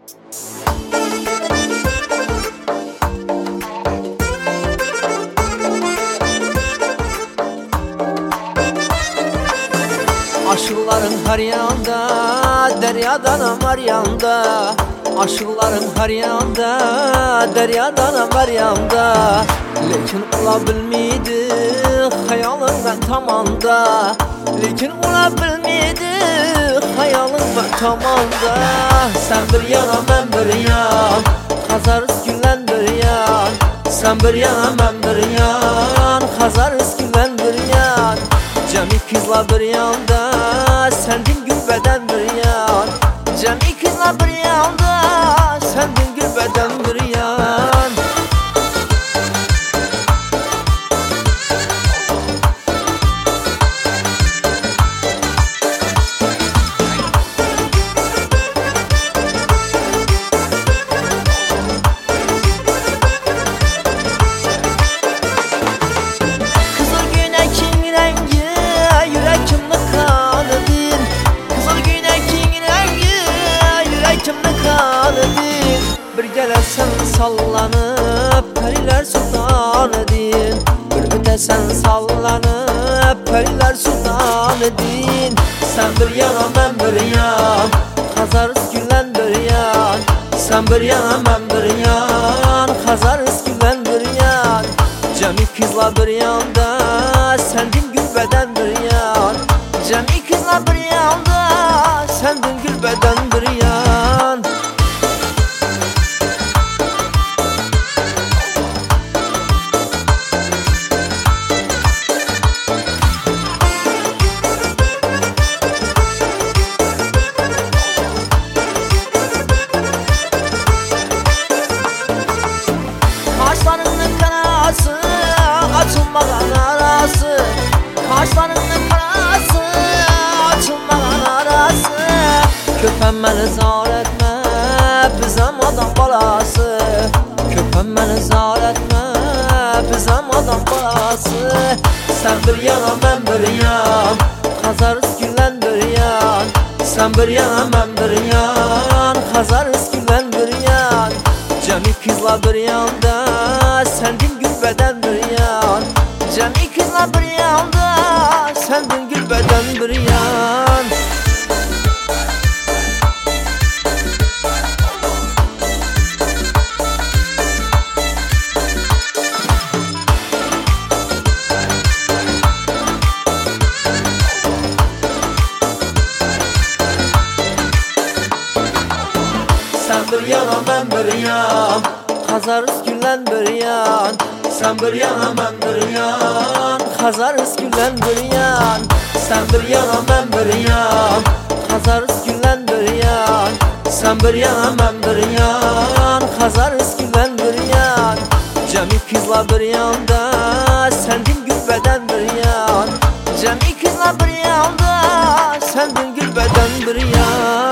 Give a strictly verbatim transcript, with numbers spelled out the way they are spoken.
Aşıkların her yanda, deryadan var yanda. Aşıkların her yanda, deryadan var yanda. Lekin ola bilmeydi, hayalın ben tamamda. Lekin ola bilmeydi, hayalın ben tamamda. Sen bir yana ben bir yan, kazarız gülen bir yan. Sen bir yana ben bir yan, kazarız gülen bir yan. Cemi kızla bir yanda, sendin gül beden bir yan. Cemi kızla bir yanda, sendin gül beden bir yan. Bir gelesen sallanıp periler sultan edin. Bir ötesen sallanıp periler sultan edin. Sen bir yana ben bir yan, kazarız gülen bir yan. Sen bir yana ben bir yan, kazarız gülen bir yan. Cemi kızla bir yanda, sendin gül beden bir yan. Cemi kızla bir yanda, sendin gül beden bir yan. Kaşlarının karası, açılmadan arası. Kaşlarının karası, açılmadan arası. Köpem beni zar etme, bizim adam balası. Köpem beni zar etme, bizim adam balası. Sen bir yana ben bir yan, kazarız gülen bir yan. Sen bir yana ben bir yan, kazarız gülen bir yan. Cemi kızla bir yanda, sendin gül beden bir yan. Cemi kızla bir yanda, sendin gül beden bir yan. Sen bir yana ben bir yan, kazarız gülen bir yan. Sen bir yana ben bir yan, kazarız gülen bir yan. Sen bir yana ben bir yan, kazarız gülen bir yan. Sen bir yana ben bir yan, kazarız gülen bir yan. Cemi kızla bir yanda, sendin gül beden bir yan. Cemi kızla bir yanda, sendin gül beden bir yan.